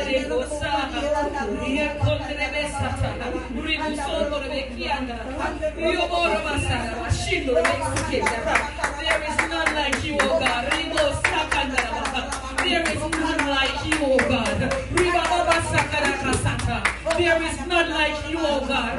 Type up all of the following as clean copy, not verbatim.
none like you, oh God. There is none like you, oh God. There is none like you, oh God.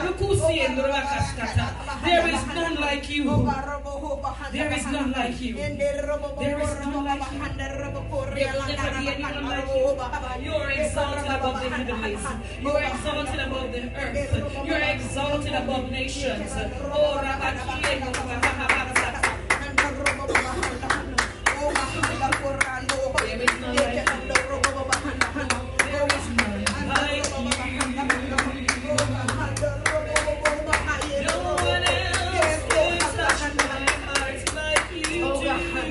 There is none like you. There is none like you. There is none like you. There will never be anyone like you. You are exalted above the heavens. You are exalted above the earth. You are exalted above nations. Oh, there is none like you. There is none like you. No one else can touch my heart like you do.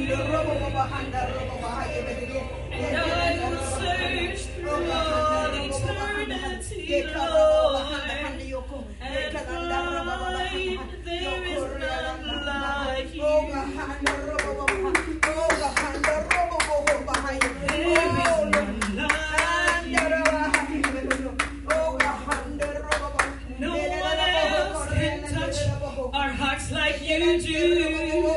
And I will search through all eternity, Lord, and find there is none like you. No one else can touch our hearts like you do.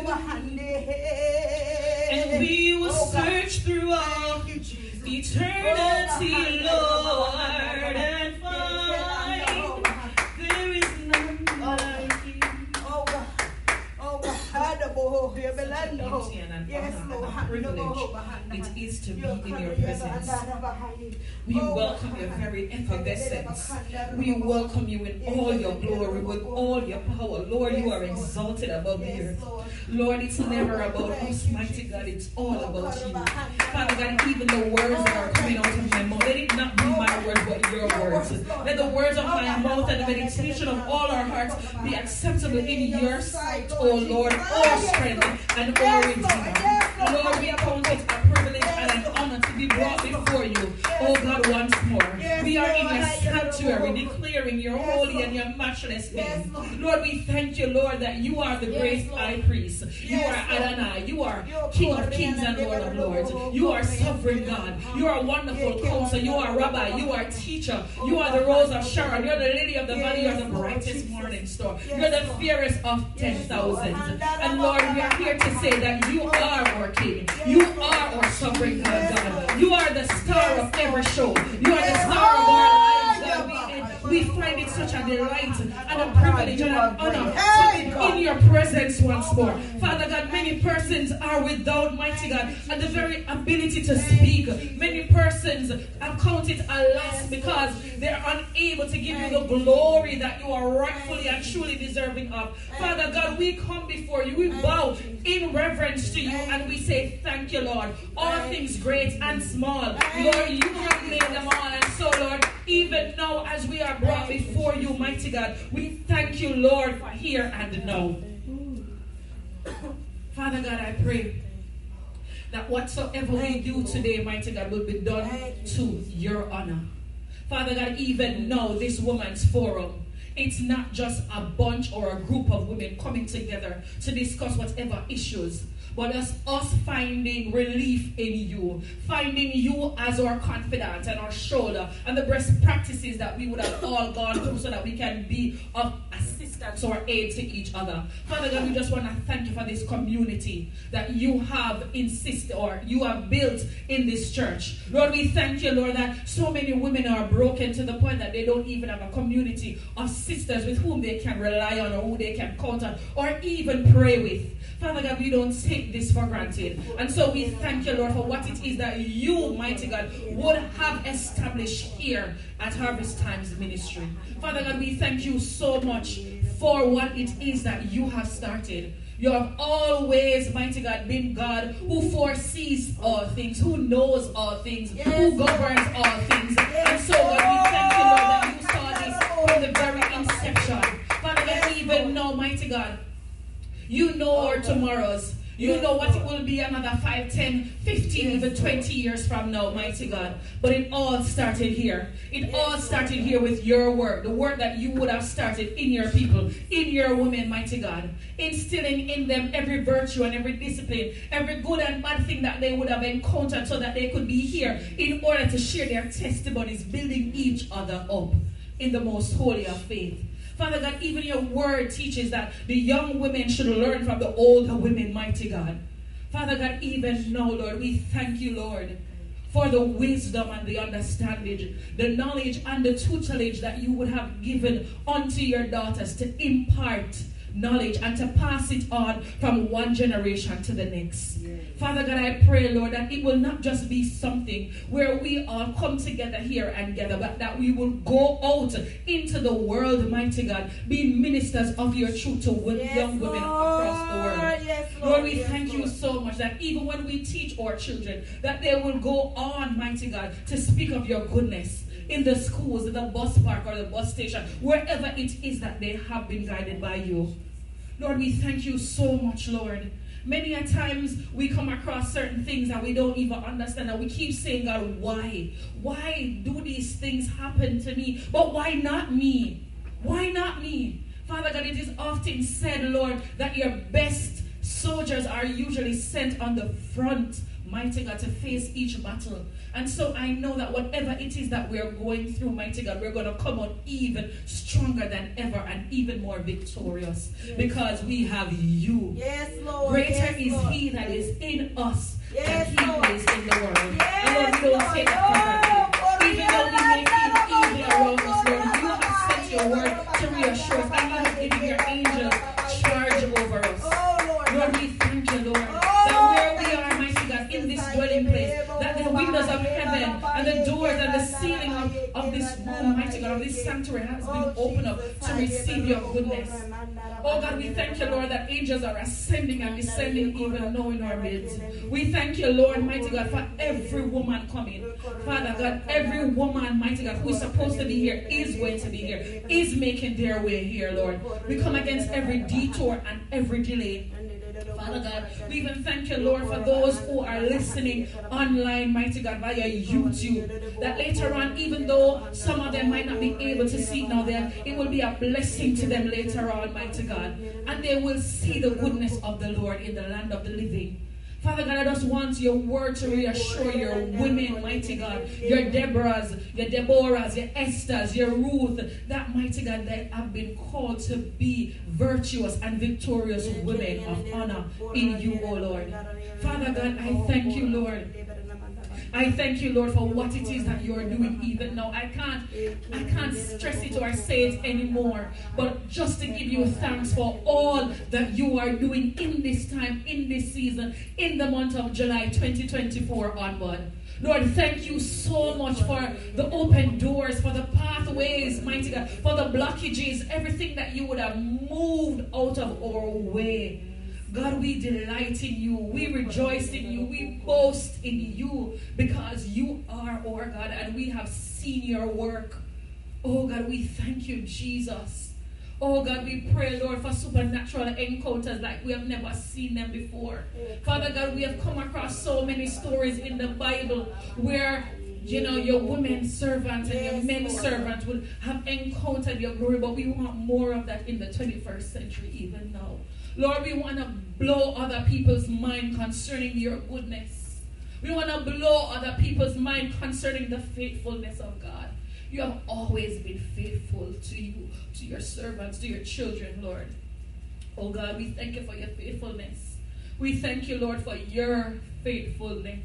And we will search through all eternity, Lord, and find there is none like you. Yes, Lord. Privilege it is to be in your presence. We welcome your very effervescence. We welcome you in all your glory, with all your power. Lord, you are exalted above the earth. Lord, it's never about us, mighty God. It's all about you. Father God, even the words that are coming out of my mouth, let it not be my words, but your words. Let the words of my mouth and the meditation of all our hearts be acceptable in your sight, oh Lord, our strength and our redeemer. Lord, we count it a privilege and an honor to be brought before you, oh God, once more. We are in your sanctuary, declaring your holy and your matchless name. Lord, we thank you, Lord, that you are the great high priest. You are Adonai. You are King of kings and Lord of lords. You are sovereign God. You are wonderful counselor. You are Rabbi. You are teacher. You are the rose of Sharon. You're the lily of the valley. You're the brightest morning star. You're the fairest of 10,000s. And Lord, we are here to say that you are our King. You are our sovereign God. You are the star of every show. You are the star of our lives, God. We find it such a delight and a privilege and an honor to be in your presence once more. Father God, many persons are without, mighty God, and the very ability to speak. Many persons have counted a loss because they're unable to give you the glory that you are rightfully and truly deserving of. Father God, we come before you. We bow in reverence to you and we say thank you, Lord. All things great and small, Lord, you have made them all. And so, Lord, even now as we are brought before you, mighty God, we thank you, Lord, for here and now. Father God, I pray that whatsoever we do today, mighty God, will be done to your honor. Father God, even now, this woman's forum, it's not just a bunch or a group of women coming together to discuss whatever issues, but us finding relief in you, finding you as our confidant and our shoulder and the best practices that we would have all gone through so that we can be of assistance or aid to each other. Father God, we just want to thank you for this community that you have you have built in this church. Lord, we thank you, Lord, that so many women are broken to the point that they don't even have a community of sisters with whom they can rely on or who they can count on or even pray with. Father God, we don't take this for granted. And so we thank you, Lord, for what it is that you, mighty God, would have established here at Harvest Times Ministry. Father God, we thank you so much for what it is that you have started. You have always, mighty God, been God who foresees all things, who knows all things, who governs all things. And so, God, we thank you, Lord, that you saw this from the very inception. Father God, even now, mighty God, you know our tomorrows. You know what it will be another 5, 10, 15, even 20 years from now, mighty God. But it all started here. It all started here with your work. The work that you would have started in your people, in your women, mighty God. Instilling in them every virtue and every discipline, every good and bad thing that they would have encountered so that they could be here in order to share their testimonies, building each other up in the most holy of faith. Father God, even your word teaches that the young women should learn from the older women, mighty God. Father God, even now, Lord, we thank you, Lord, for the wisdom and the understanding, the knowledge and the tutelage that you would have given unto your daughters to impart knowledge and to pass it on from one generation to the next. Yes. Father God, I pray, Lord, that it will not just be something where we all come together here and gather, but that we will go out into the world, mighty God, being ministers of your truth to young women across the world. Yes, Lord, we thank you so much that even when we teach our children, that they will go on, mighty God, to speak of your goodness in the schools, in the bus park or the bus station, wherever it is that they have been guided by you. Lord, we thank you so much, Lord. Many a times we come across certain things that we don't even understand, and we keep saying, God, why? Why do these things happen to me? But why not me? Why not me? Father God, it is often said, Lord, that your best soldiers are usually sent on the front, mighty God, to face each battle. And so I know that whatever it is that we're going through, mighty God, we're going to come out even stronger than ever and even more victorious. Yes. Because we have you. Yes, Lord. Greater is Lord. He that is in us than he who is in the world. Yes, and Lord, we don't take that for granted. Even though we may feel evil around us, Lord, you have sent your word to reassure us, and you have given your angels charge over us. Lord, we thank you, Lord, that where we are, mighty God, in this dwelling place, that the windows of heaven and the doors and the ceiling of this room, mighty God, of this sanctuary has been opened up to receive your goodness. Oh God, we thank you, Lord, that angels are ascending and descending even now in our midst. We thank you, Lord, mighty God, for every woman coming. Father God, every woman, mighty God, who is supposed to be here, is going to be here, is making their way here, Lord. We come against every detour and every delay. Father God, we even thank you, Lord, for those who are listening online, mighty God, via YouTube. That later on, even though some of them might not be able to see it now, then it will be a blessing to them later on, mighty God. And they will see the goodness of the Lord in the land of the living. Father God, I just want your word to reassure your women, mighty God, your Deborahs, your Deborahs, your Esthers, your Ruth, that mighty God, that have been called to be virtuous and victorious women of honor in you, O Lord. Father God, I thank you, Lord. I thank you, Lord, for what it is that you're doing even now. I can't stress it or say it anymore, but just to give you thanks for all that you are doing in this time, in this season, in the month of July 2024 onward. Lord, thank you so much for the open doors, for the pathways, mighty God, for the blockages, everything that you would have moved out of our way. God, we delight in you. We rejoice in you. We boast in you because you are our God and we have seen your work. Oh God, we thank you, Jesus. Oh God, we pray, Lord, for supernatural encounters like we have never seen them before. Father God, we have come across so many stories in the Bible where, you know, your women servants and your men servants would have encountered your glory, but we want more of that in the 21st century even now. Lord, we want to blow other people's mind concerning your goodness. We want to blow other people's mind concerning the faithfulness of God. You have always been faithful to you, to your servants, to your children, Lord. Oh God, we thank you for your faithfulness. We thank you, Lord, for your faithfulness.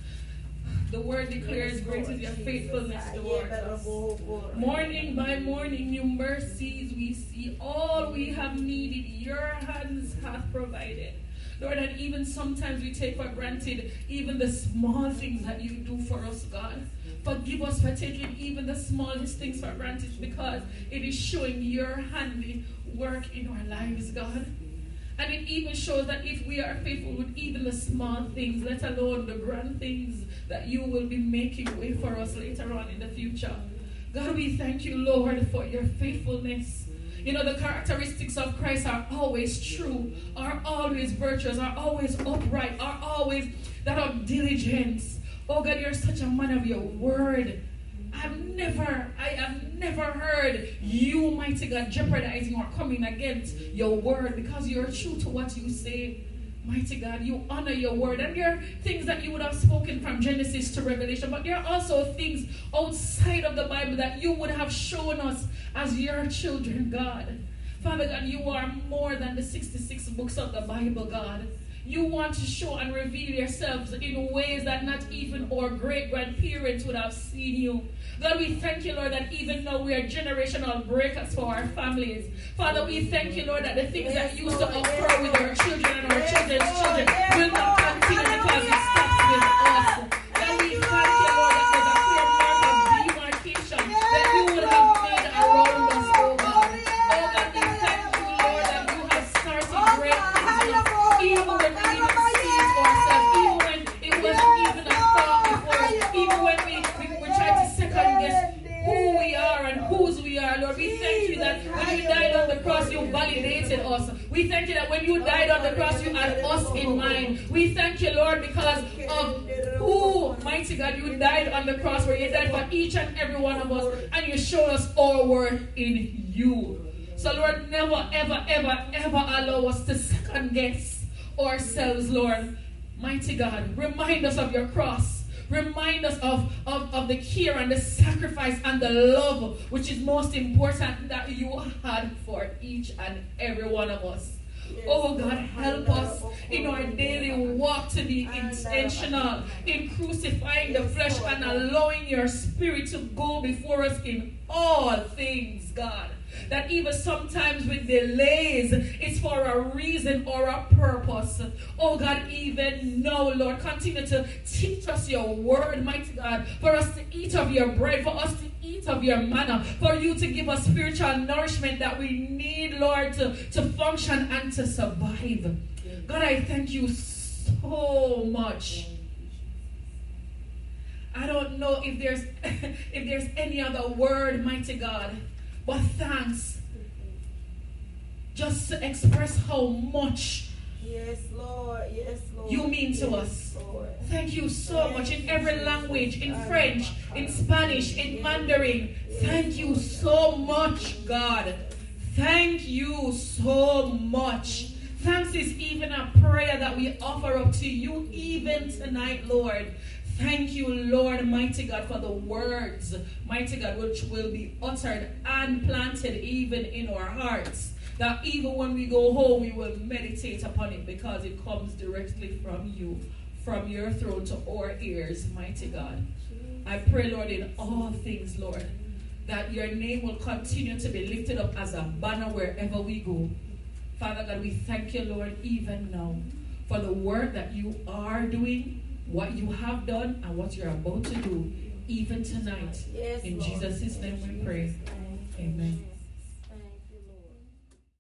The word declares, great is your faithfulness towards us. Morning by morning, new mercies we see. All we have needed, your hands have provided. Lord, and even sometimes we take for granted even the small things that you do for us, God. Forgive us for taking even the smallest things for granted, because it is showing your handiwork in our lives, God. And it even shows that if we are faithful with even the small things, let alone the grand things that you will be making way for us later on in the future. God, we thank you, Lord, for your faithfulness. You know, the characteristics of Christ are always true, are always virtuous, are always upright, are always that of diligence. Oh God, you're such a man of your word. I have never heard you, mighty God, jeopardizing or coming against your word, because you're true to what you say. Mighty God, you honor your word. And there are things that you would have spoken from Genesis to Revelation, but there are also things outside of the Bible that you would have shown us as your children, God. Father God, you are more than the 66 books of the Bible, God. You want to show and reveal yourselves in ways that not even our great-grandparents would have seen you. God, we thank you, Lord, that even though we are generational breakers for our families, Father, we thank you, Lord, that the things that used to occur with our children and our children's children will not continue because it stops with us. God, we thank you, Lord, that there's a clear mark of demarcation that you would have made around us, oh God. Oh God, we thank you, Lord, that you have started great things, even when we didn't see it ourselves, even when it wasn't even a thought before, even when we tried to second guess who we are and whose we are. Lord, we thank you that when you died on the cross, you validated us. We thank you that when you died on the cross, you had us in mind. We thank you, Lord, because of who, mighty God, you died on the cross, where you died for each and every one of us, and you showed us our worth in you. So, Lord, never, ever, ever, ever allow us to second guess ourselves, Lord. Mighty God, remind us of your cross. Remind us of the care and the sacrifice and the love, which is most important, that you had for each and every one of us. Yes. Oh God, help us in our daily walk to be intentional in crucifying the flesh and allowing your spirit to go before us in all things, God. That even sometimes with delays, it's for a reason or a purpose. Oh God, even now, Lord, continue to teach us your word, mighty God, for us to eat of your bread, for us to eat of your manna, for you to give us spiritual nourishment that we need, Lord, to function and to survive. God, I thank you so much. I don't know if there's any other word, mighty God, but thanks, just to express how much you mean to us. Thank you so much in every language, in French, in Spanish, in Mandarin. Thank you so much, God. Thank you so much. Thanks is even a prayer that we offer up to you even tonight, Lord. Thank you, Lord, mighty God, for the words, mighty God, which will be uttered and planted even in our hearts. That even when we go home, we will meditate upon it because it comes directly from you, from your throne to our ears, mighty God. I pray, Lord, in all things, Lord, that your name will continue to be lifted up as a banner wherever we go. Father God, we thank you, Lord, even now for the work that you are doing, what you have done, and what you're about to do, even tonight. In Jesus' name we pray. Amen.